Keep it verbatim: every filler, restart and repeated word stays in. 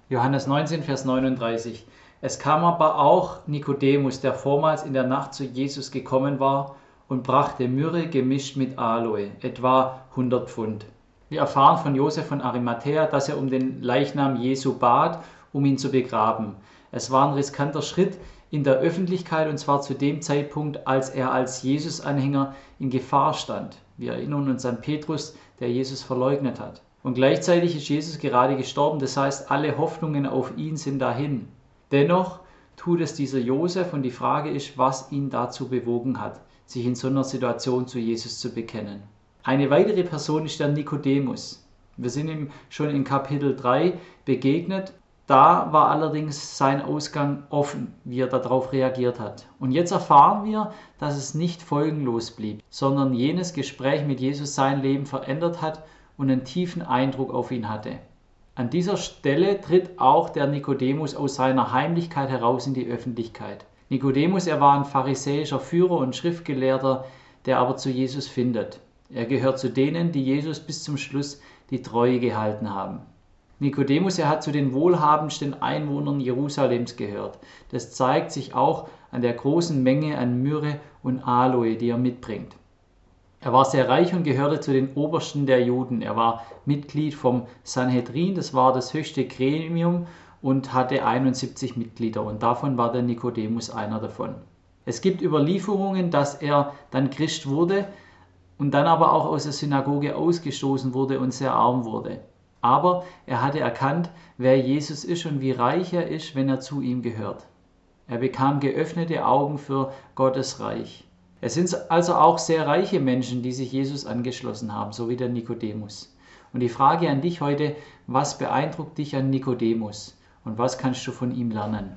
Johannes neunzehn, Vers neununddreißig. Es kam aber auch Nikodemus, der vormals in der Nacht zu Jesus gekommen war, und brachte Myrrhe gemischt mit Aloe, etwa hundert Pfund. Wir erfahren von Josef von Arimathäa, dass er um den Leichnam Jesu bat, um ihn zu begraben. Es war ein riskanter Schritt in der Öffentlichkeit, und zwar zu dem Zeitpunkt, als er als Jesus-Anhänger in Gefahr stand. Wir erinnern uns an Petrus, der Jesus verleugnet hat. Und gleichzeitig ist Jesus gerade gestorben, das heißt, alle Hoffnungen auf ihn sind dahin. Dennoch tut es dieser Josef, und die Frage ist, was ihn dazu bewogen hat, sich in so einer Situation zu Jesus zu bekennen. Eine weitere Person ist der Nikodemus. Wir sind ihm schon in Kapitel drei begegnet. Da war allerdings sein Ausgang offen, wie er darauf reagiert hat. Und jetzt erfahren wir, dass es nicht folgenlos blieb, sondern jenes Gespräch mit Jesus sein Leben verändert hat und einen tiefen Eindruck auf ihn hatte. An dieser Stelle tritt auch der Nikodemus aus seiner Heimlichkeit heraus in die Öffentlichkeit. Nikodemus, er war ein pharisäischer Führer und Schriftgelehrter, der aber zu Jesus findet. Er gehört zu denen, die Jesus bis zum Schluss die Treue gehalten haben. Nikodemus, er hat zu den wohlhabendsten Einwohnern Jerusalems gehört. Das zeigt sich auch an der großen Menge an Myrrhe und Aloe, die er mitbringt. Er war sehr reich und gehörte zu den Obersten der Juden. Er war Mitglied vom Sanhedrin, das war das höchste Gremium, und hatte einundsiebzig Mitglieder, und davon war der Nikodemus einer davon. Es gibt Überlieferungen, dass er dann Christ wurde und dann aber auch aus der Synagoge ausgestoßen wurde und sehr arm wurde. Aber er hatte erkannt, wer Jesus ist und wie reich er ist, wenn er zu ihm gehört. Er bekam geöffnete Augen für Gottes Reich. Es sind also auch sehr reiche Menschen, die sich Jesus angeschlossen haben, so wie der Nikodemus. Und die Frage an dich heute, was beeindruckt dich an Nikodemus und was kannst du von ihm lernen?